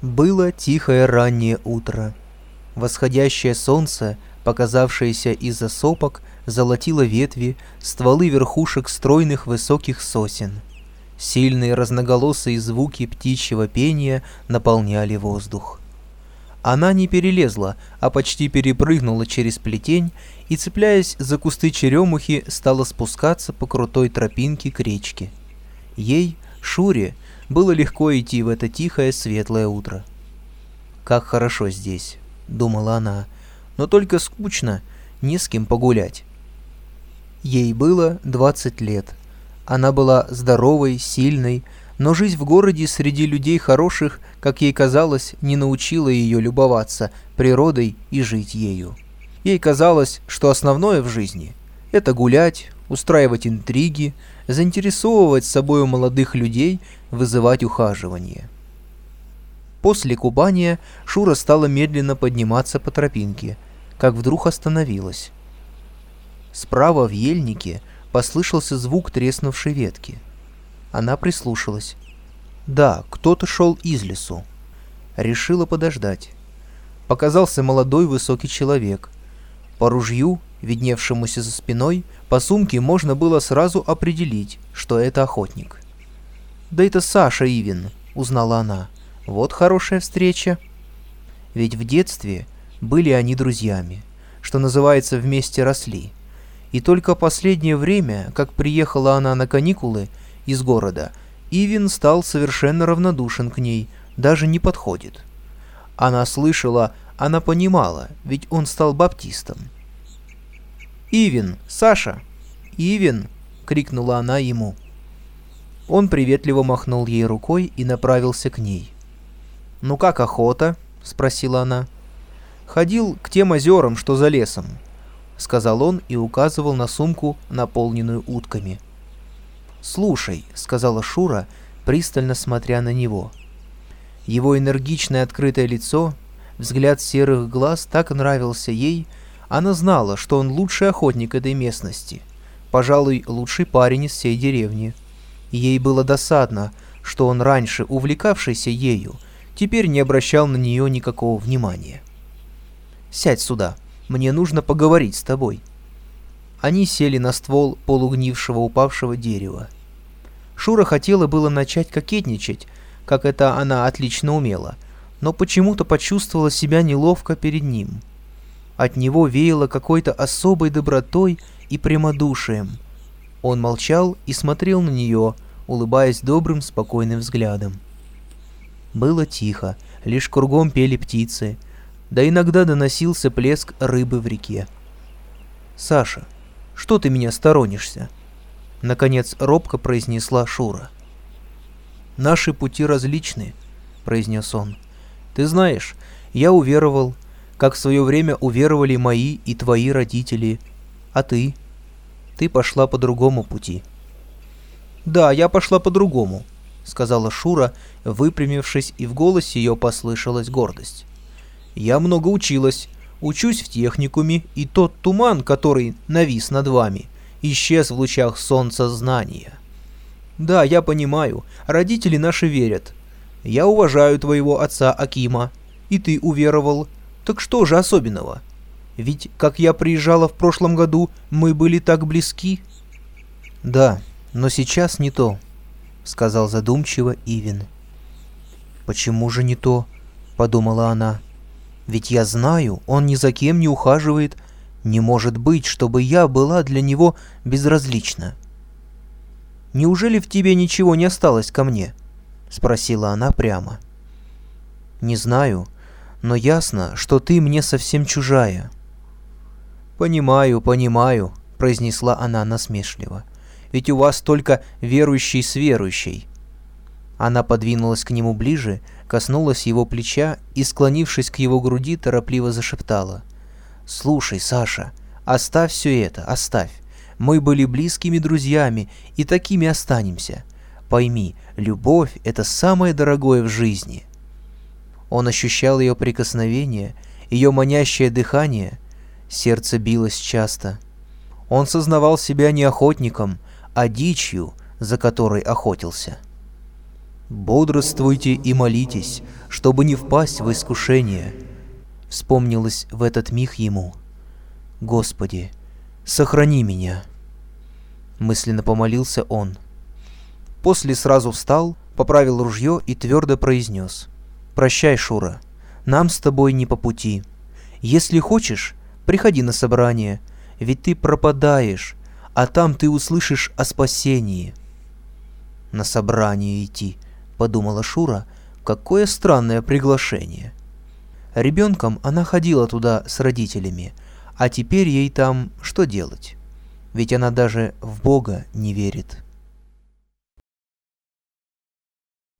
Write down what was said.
Было тихое раннее утро. Восходящее солнце, показавшееся из-за сопок, золотило ветви, стволы верхушек стройных высоких сосен. Сильные разноголосые звуки птичьего пения наполняли воздух. Она не перелезла, а почти перепрыгнула через плетень и, цепляясь за кусты черемухи, стала спускаться по крутой тропинке к речке. Ей, Шуре, было легко идти в это тихое светлое утро. «Как хорошо здесь», — думала она, — «но только скучно, не с кем погулять». Ей было 20 лет. Она была здоровой, сильной, но жизнь в городе среди людей хороших, как ей казалось, не научила ее любоваться природой и жить ею. Ей казалось, что основное в жизни — это гулять, устраивать интриги, заинтересовывать собою молодых людей, вызывать ухаживание. После купания Шура стала медленно подниматься по тропинке, как вдруг остановилась. Справа в ельнике послышался звук треснувшей ветки. Она прислушалась. Да, кто-то шел из лесу. Решила подождать. Показался молодой высокий человек. По ружью, видневшемуся за спиной, по сумке можно было сразу определить, что это охотник. «Да это Саша Ивин», — узнала она. «Вот хорошая встреча». Ведь в детстве были они друзьями, что называется, вместе росли. И только последнее время, как приехала она на каникулы из города, Ивин стал совершенно равнодушен к ней, даже не подходит. Она слышала, она понимала, ведь он стал баптистом. «Ивин! Саша! Ивин!» — крикнула она ему. Он приветливо махнул ей рукой и направился к ней. «Ну как охота?» — спросила она. «Ходил к тем озерам, что за лесом», — сказал он и указывал на сумку, наполненную утками. «Слушай», — сказала Шура, пристально смотря на него. Его энергичное открытое лицо, взгляд серых глаз так нравился ей. Она знала, что он лучший охотник этой местности, пожалуй, лучший парень из всей деревни. И ей было досадно, что он, раньше увлекавшийся ею, теперь не обращал на нее никакого внимания. «Сядь сюда, мне нужно поговорить с тобой». Они сели на ствол полугнившего упавшего дерева. Шура хотела было начать кокетничать, как это она отлично умела, но почему-то почувствовала себя неловко перед ним. От него веяло какой-то особой добротой и прямодушием. Он молчал и смотрел на нее, улыбаясь добрым, спокойным взглядом. Было тихо, лишь кругом пели птицы, да иногда доносился плеск рыбы в реке. «Саша, что ты меня сторонишься?» — наконец робко произнесла Шура. «Наши пути различны», — произнес он. «Ты знаешь, я уверовал, как в свое время уверовали мои и твои родители. А ты? Ты пошла по другому пути». «Да, я пошла по-другому», — сказала Шура, выпрямившись, и в голосе ее послышалась гордость. «Я много училась, учусь в техникуме, и тот туман, который навис над вами, исчез в лучах солнца знания. Да, я понимаю, родители наши верят. Я уважаю твоего отца Акима, и ты уверовал. Так что же особенного? Ведь, как я приезжала в прошлом году, мы были так близки». «Да, но сейчас не то», — сказал задумчиво Ивин. «Почему же не то?» — подумала она. «Ведь я знаю, он ни за кем не ухаживает. Не может быть, чтобы я была для него безразлична». «Неужели в тебе ничего не осталось ко мне?» — спросила она прямо. «Не знаю, но ясно, что ты мне совсем чужая». «Понимаю, понимаю», — произнесла она насмешливо. «Ведь у вас только верующий с верующей». Она подвинулась к нему ближе, коснулась его плеча и, склонившись к его груди, торопливо зашептала. «Слушай, Саша, оставь все это, оставь. Мы были близкими друзьями и такими останемся. Пойми, любовь — это самое дорогое в жизни». Он ощущал ее прикосновение, ее манящее дыхание. Сердце билось часто. Он сознавал себя не охотником, а дичью, за которой охотился. «Бодрствуйте и молитесь, чтобы не впасть в искушение», — вспомнилось в этот миг ему. «Господи, сохрани меня», — мысленно помолился он. После сразу встал, поправил ружье и твердо произнес: «Прощай, Шура, нам с тобой не по пути. Если хочешь, приходи на собрание, ведь ты пропадаешь, а там ты услышишь о спасении». «На собрание идти», — подумала Шура, — «какое странное приглашение». Ребенком она ходила туда с родителями, а теперь ей там что делать? Ведь она даже в Бога не верит.